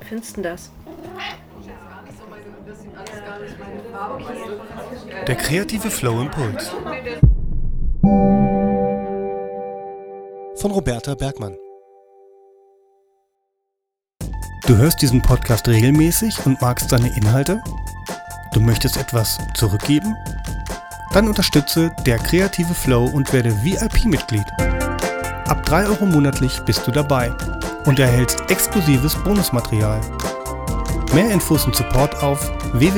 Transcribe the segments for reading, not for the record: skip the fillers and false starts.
findest du das? Der kreative Flow Impuls von Roberta Bergmann. Du hörst diesen Podcast regelmäßig und magst seine Inhalte? Du möchtest etwas zurückgeben? Dann unterstütze der kreative Flow und werde VIP-Mitglied. Ab 3 € monatlich bist du dabei und erhältst exklusives Bonusmaterial. Mehr Infos und Support auf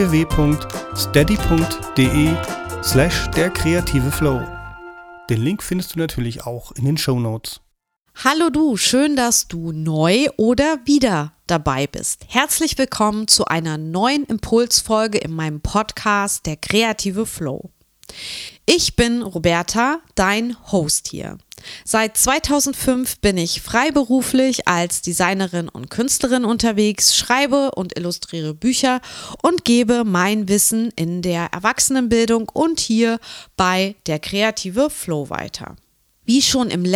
www.steady.de/derkreativeflow. Den Link findest du natürlich auch in den Shownotes. Hallo du, schön, dass du neu oder wieder dabei bist. Herzlich willkommen zu einer neuen Impulsfolge in meinem Podcast Der kreative Flow. Ich bin Roberta, dein Host hier. Seit 2005 bin ich freiberuflich als Designerin und Künstlerin unterwegs, schreibe und illustriere Bücher und gebe mein Wissen in der Erwachsenenbildung und hier bei Der kreative Flow weiter. Wie schon im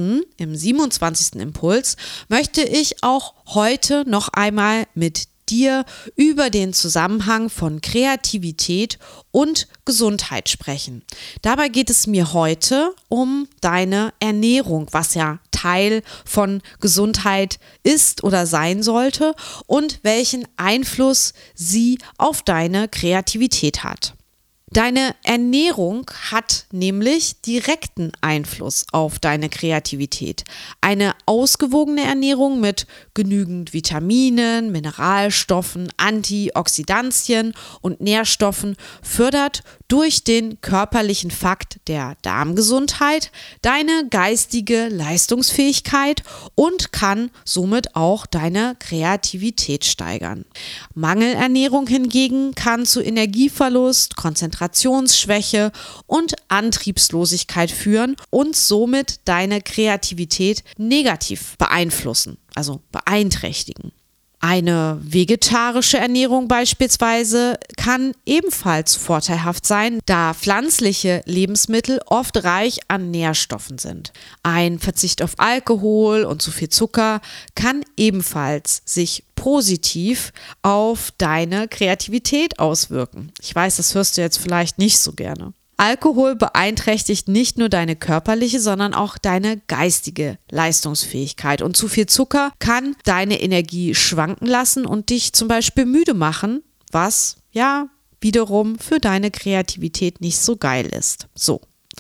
27. Impuls, möchte ich auch heute noch einmal mit dir über den Zusammenhang von Kreativität und Gesundheit sprechen. Dabei geht es mir heute um deine Ernährung, was ja Teil von Gesundheit ist oder sein sollte und welchen Einfluss sie auf deine Kreativität hat. Deine Ernährung hat nämlich direkten Einfluss auf deine Kreativität. Eine ausgewogene Ernährung mit genügend Vitaminen, Mineralstoffen, Antioxidantien und Nährstoffen fördert durch den körperlichen Fakt der Darmgesundheit deine geistige Leistungsfähigkeit und kann somit auch deine Kreativität steigern. Mangelernährung hingegen kann zu Energieverlust, Konzentrationsschwäche und Antriebslosigkeit führen und somit deine Kreativität negativ beeinflussen, also beeinträchtigen. Eine vegetarische Ernährung beispielsweise kann ebenfalls vorteilhaft sein, da pflanzliche Lebensmittel oft reich an Nährstoffen sind. Ein Verzicht auf Alkohol und zu viel Zucker kann ebenfalls sich positiv auf deine Kreativität auswirken. Ich weiß, das hörst du jetzt vielleicht nicht so gerne. Alkohol beeinträchtigt nicht nur deine körperliche, sondern auch deine geistige Leistungsfähigkeit. Und zu viel Zucker kann deine Energie schwanken lassen und dich zum Beispiel müde machen, was ja wiederum für deine Kreativität nicht so geil ist. So,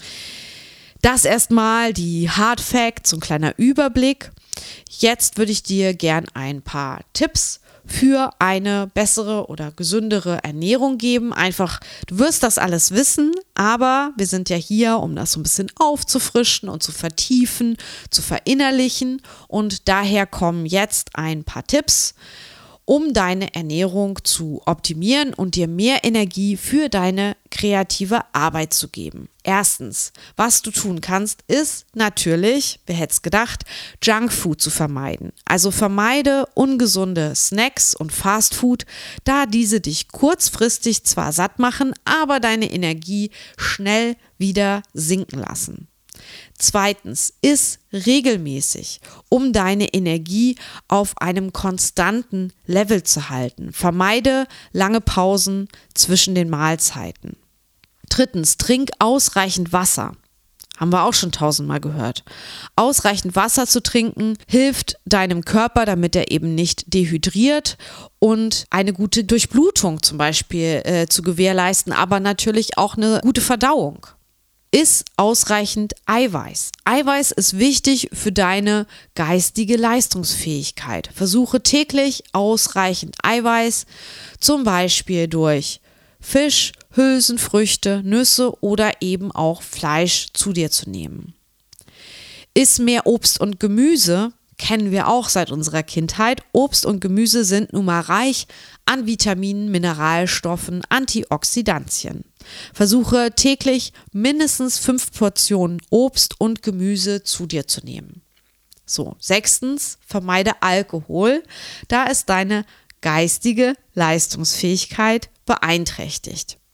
das erstmal die Hard Facts, so ein kleiner Überblick. Jetzt würde ich dir gern ein paar Tipps für eine bessere oder gesündere Ernährung geben. Einfach, du wirst das alles wissen, aber wir sind ja hier, um das so ein bisschen aufzufrischen und zu vertiefen, zu verinnerlichen. Und daher kommen jetzt ein paar Tipps, um deine Ernährung zu optimieren und dir mehr Energie für deine kreative Arbeit zu geben. Erstens, was du tun kannst, ist natürlich, wer hätte es gedacht, Junkfood zu vermeiden. Also vermeide ungesunde Snacks und Fastfood, da diese dich kurzfristig zwar satt machen, aber deine Energie schnell wieder sinken lassen. Zweitens, iss regelmäßig, um deine Energie auf einem konstanten Level zu halten. Vermeide lange Pausen zwischen den Mahlzeiten. Drittens, trink ausreichend Wasser. Haben wir auch schon 1000-mal gehört. Ausreichend Wasser zu trinken hilft deinem Körper, damit er eben nicht dehydriert und eine gute Durchblutung zum Beispiel zu gewährleisten, aber natürlich auch eine gute Verdauung. Iss ausreichend Eiweiß. Eiweiß ist wichtig für deine geistige Leistungsfähigkeit. Versuche täglich ausreichend Eiweiß, zum Beispiel durch Fisch, Hülsenfrüchte, Nüsse oder eben auch Fleisch zu dir zu nehmen. Iss mehr Obst und Gemüse, kennen wir auch seit unserer Kindheit. Obst und Gemüse sind nun mal reich an Vitaminen, Mineralstoffen, Antioxidantien. Versuche täglich mindestens 5 Portionen Obst und Gemüse zu dir zu nehmen. So, 6. Vermeide Alkohol, da es deine geistige Leistungsfähigkeit beeinträchtigt.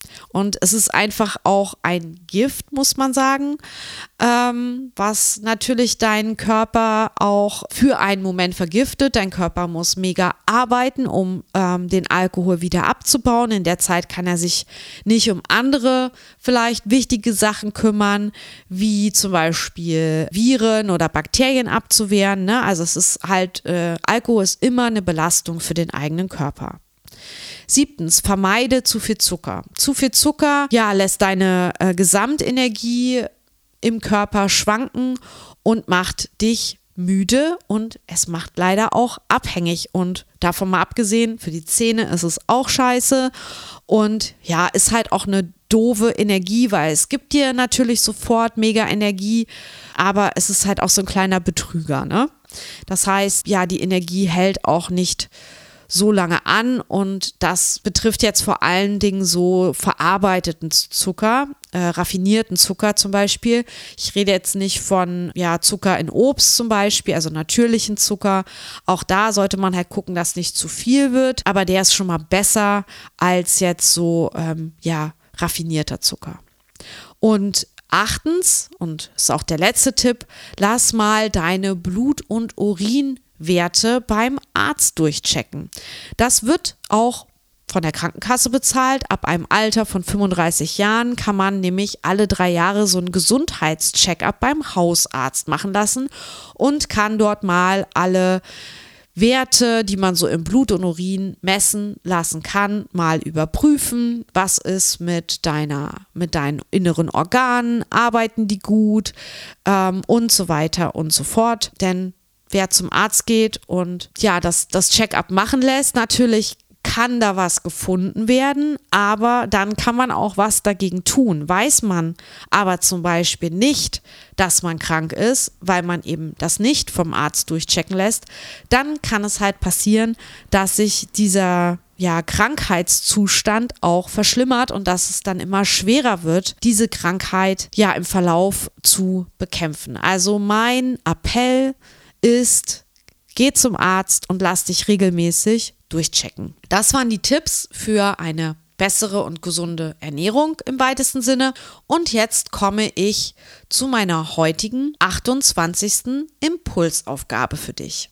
Und es ist einfach auch ein Gift, muss man sagen, was natürlich deinen Körper auch für einen Moment vergiftet. Dein Körper muss mega arbeiten, um den Alkohol wieder abzubauen. In der Zeit kann er sich nicht um andere vielleicht wichtige Sachen kümmern, wie zum Beispiel Viren oder Bakterien abzuwehren, ne? Also es ist halt, Alkohol ist immer eine Belastung für den eigenen Körper. 7. Vermeide zu viel Zucker. Zu viel Zucker, lässt deine Gesamtenergie im Körper schwanken und macht dich müde und es macht leider auch abhängig. Und davon mal abgesehen, für die Zähne ist es auch scheiße und ist halt auch eine doofe Energie, weil es gibt dir natürlich sofort mega Energie, aber es ist halt auch so ein kleiner Betrüger, ne? Das heißt, die Energie hält auch nicht so lange an und das betrifft jetzt vor allen Dingen so verarbeiteten Zucker, raffinierten Zucker zum Beispiel. Ich rede jetzt nicht von Zucker in Obst zum Beispiel, also natürlichen Zucker. Auch da sollte man halt gucken, dass nicht zu viel wird, aber der ist schon mal besser als jetzt so raffinierter Zucker. Und 8. und ist auch der letzte Tipp, lass mal deine Blut- und Urinwerte beim Arzt durchchecken. Das wird auch von der Krankenkasse bezahlt. Ab einem Alter von 35 Jahren kann man nämlich alle 3 Jahre so einen Gesundheitscheck-up beim Hausarzt machen lassen und kann dort mal alle Werte, die man so im Blut und Urin messen lassen kann, mal überprüfen. Was ist mit deinen inneren Organen? Arbeiten die gut? Und so weiter und so fort. Denn wer zum Arzt geht und das Check-up machen lässt, natürlich kann da was gefunden werden, aber dann kann man auch was dagegen tun. Weiß man aber zum Beispiel nicht, dass man krank ist, weil man eben das nicht vom Arzt durchchecken lässt, dann kann es halt passieren, dass sich dieser Krankheitszustand auch verschlimmert und dass es dann immer schwerer wird, diese Krankheit im Verlauf zu bekämpfen. Also mein Appell ist, geh zum Arzt und lass dich regelmäßig durchchecken. Das waren die Tipps für eine bessere und gesunde Ernährung im weitesten Sinne. Und jetzt komme ich zu meiner heutigen 28. Impulsaufgabe für dich.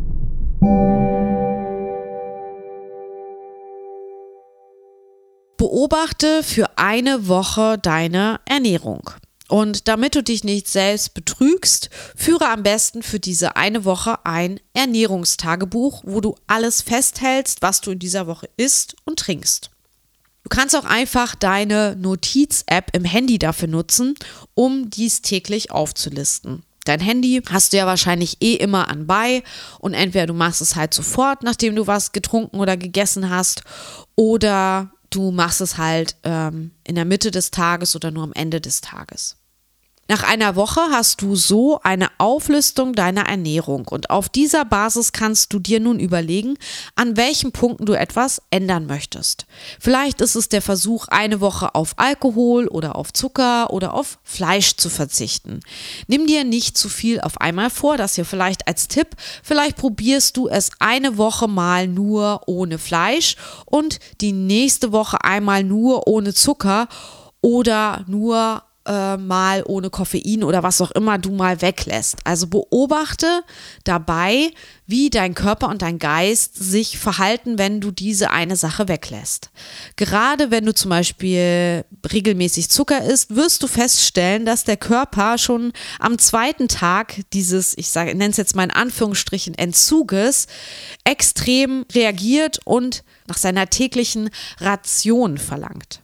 Beobachte für eine Woche deine Ernährung. Und damit du dich nicht selbst betrügst, führe am besten für diese eine Woche ein Ernährungstagebuch, wo du alles festhältst, was du in dieser Woche isst und trinkst. Du kannst auch einfach deine Notiz-App im Handy dafür nutzen, um dies täglich aufzulisten. Dein Handy hast du ja wahrscheinlich immer anbei und entweder du machst es halt sofort, nachdem du was getrunken oder gegessen hast, oder du machst es halt in der Mitte des Tages oder nur am Ende des Tages. Nach einer Woche hast du so eine Auflistung deiner Ernährung und auf dieser Basis kannst du dir nun überlegen, an welchen Punkten du etwas ändern möchtest. Vielleicht ist es der Versuch, eine Woche auf Alkohol oder auf Zucker oder auf Fleisch zu verzichten. Nimm dir nicht zu viel auf einmal vor, das hier vielleicht als Tipp. Vielleicht probierst du es eine Woche mal nur ohne Fleisch und die nächste Woche einmal nur ohne Zucker oder nur mal ohne Koffein oder was auch immer du mal weglässt. Also beobachte dabei, wie dein Körper und dein Geist sich verhalten, wenn du diese eine Sache weglässt. Gerade wenn du zum Beispiel regelmäßig Zucker isst, wirst du feststellen, dass der Körper schon am 2. Tag dieses, ich nenne es jetzt mal in Anführungsstrichen, Entzuges, extrem reagiert und nach seiner täglichen Ration verlangt.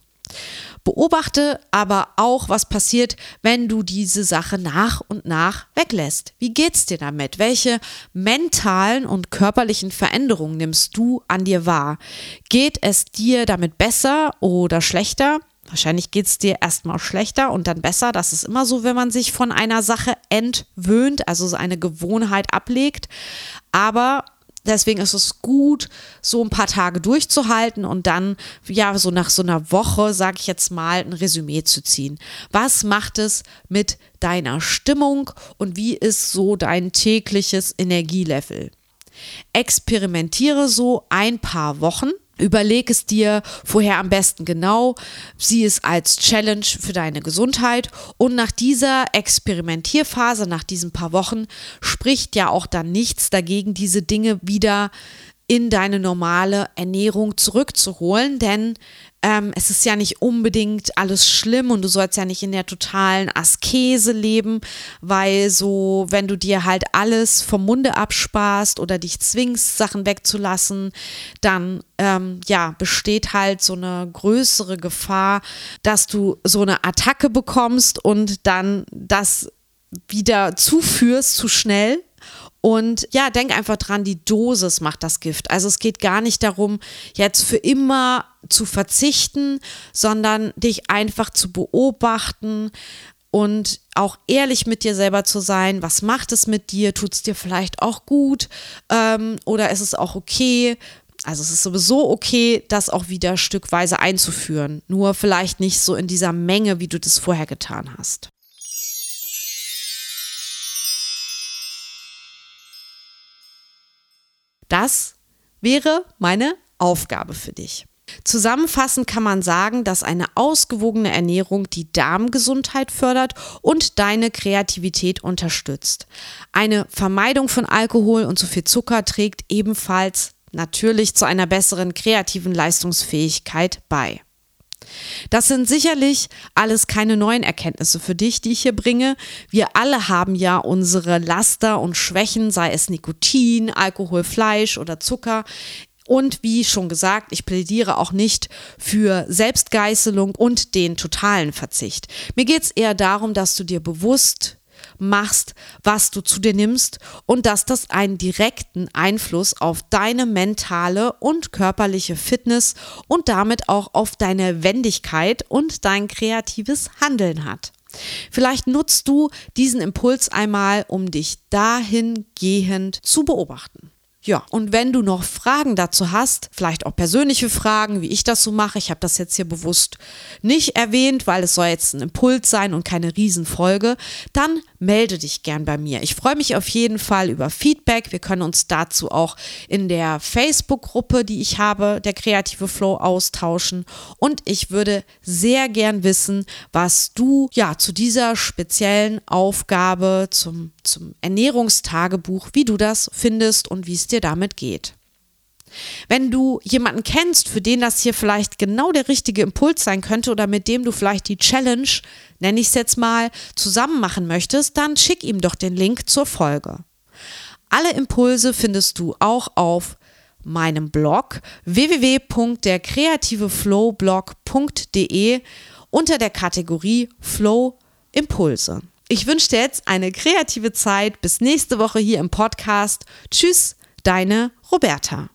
Beobachte aber auch, was passiert, wenn du diese Sache nach und nach weglässt. Wie geht's dir damit? Welche mentalen und körperlichen Veränderungen nimmst du an dir wahr? Geht es dir damit besser oder schlechter? Wahrscheinlich geht es dir erstmal schlechter und dann besser. Das ist immer so, wenn man sich von einer Sache entwöhnt, also so eine Gewohnheit ablegt. Aber deswegen ist es gut, so ein paar Tage durchzuhalten und dann, so nach so einer Woche, sage ich jetzt mal, ein Resümee zu ziehen. Was macht es mit deiner Stimmung und wie ist so dein tägliches Energielevel? Experimentiere so ein paar Wochen Überleg es dir vorher am besten genau, sieh es als Challenge für deine Gesundheit und nach dieser Experimentierphase, nach diesen paar Wochen, spricht ja auch dann nichts dagegen, diese Dinge wieder in deine normale Ernährung zurückzuholen, denn es ist ja nicht unbedingt alles schlimm und du sollst ja nicht in der totalen Askese leben, weil so, wenn du dir halt alles vom Munde absparst oder dich zwingst, Sachen wegzulassen, dann besteht halt so eine größere Gefahr, dass du so eine Attacke bekommst und dann das wieder zuführst zu schnell. Und ja, denk einfach dran, die Dosis macht das Gift. Also es geht gar nicht darum, jetzt für immer zu verzichten, sondern dich einfach zu beobachten und auch ehrlich mit dir selber zu sein. Was macht es mit dir? Tut es dir vielleicht auch gut? Oder ist es auch okay? Also es ist sowieso okay, das auch wieder stückweise einzuführen. Nur vielleicht nicht so in dieser Menge, wie du das vorher getan hast. Das wäre meine Aufgabe für dich. Zusammenfassend kann man sagen, dass eine ausgewogene Ernährung die Darmgesundheit fördert und deine Kreativität unterstützt. Eine Vermeidung von Alkohol und zu viel Zucker trägt ebenfalls natürlich zu einer besseren kreativen Leistungsfähigkeit bei. Das sind sicherlich alles keine neuen Erkenntnisse für dich, die ich hier bringe. Wir alle haben ja unsere Laster und Schwächen, sei es Nikotin, Alkohol, Fleisch oder Zucker. Und wie schon gesagt, ich plädiere auch nicht für Selbstgeißelung und den totalen Verzicht. Mir geht es eher darum, dass du dir bewusst machst, was du zu dir nimmst und dass das einen direkten Einfluss auf deine mentale und körperliche Fitness und damit auch auf deine Wendigkeit und dein kreatives Handeln hat. Vielleicht nutzt du diesen Impuls einmal, um dich dahingehend zu beobachten. Ja, und wenn du noch Fragen dazu hast, vielleicht auch persönliche Fragen, wie ich das so mache, ich habe das jetzt hier bewusst nicht erwähnt, weil es soll jetzt ein Impuls sein und keine Riesenfolge, dann melde dich gern bei mir. Ich freue mich auf jeden Fall über Feedback. Wir können uns dazu auch in der Facebook-Gruppe, die ich habe, der Kreative Flow, austauschen. Und ich würde sehr gern wissen, was du zu dieser speziellen Aufgabe zum Ernährungstagebuch, wie du das findest und wie es dir damit geht. Wenn du jemanden kennst, für den das hier vielleicht genau der richtige Impuls sein könnte oder mit dem du vielleicht die Challenge, nenne ich es jetzt mal, zusammen machen möchtest, dann schick ihm doch den Link zur Folge. Alle Impulse findest du auch auf meinem Blog www.derkreativeflowblog.de unter der Kategorie Flow Impulse. Ich wünsche dir jetzt eine kreative Zeit. Bis nächste Woche hier im Podcast. Tschüss, deine Roberta.